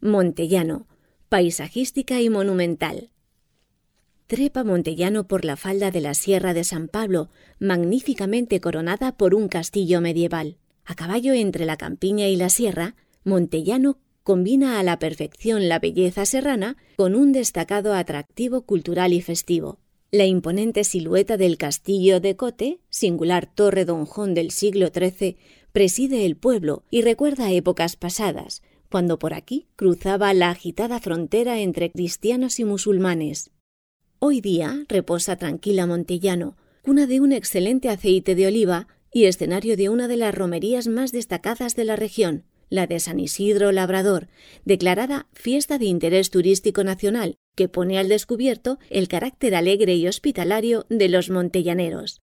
Montellano, paisajística y monumental. Trepa Montellano por la falda de la Sierra de San Pablo, magníficamente coronada por un castillo medieval. A caballo entre la campiña y la sierra, Montellano combina a la perfección la belleza serrana con un destacado atractivo cultural y festivo. La imponente silueta del castillo de Cote, singular torre donjón del siglo XIII, preside el pueblo y recuerda épocas pasadas, cuando por aquí cruzaba la agitada frontera entre cristianos y musulmanes. Hoy día reposa tranquila Montellano, cuna de un excelente aceite de oliva y escenario de una de las romerías más destacadas de la región, la de San Isidro Labrador, declarada Fiesta de Interés Turístico Nacional, que pone al descubierto el carácter alegre y hospitalario de los montellaneros.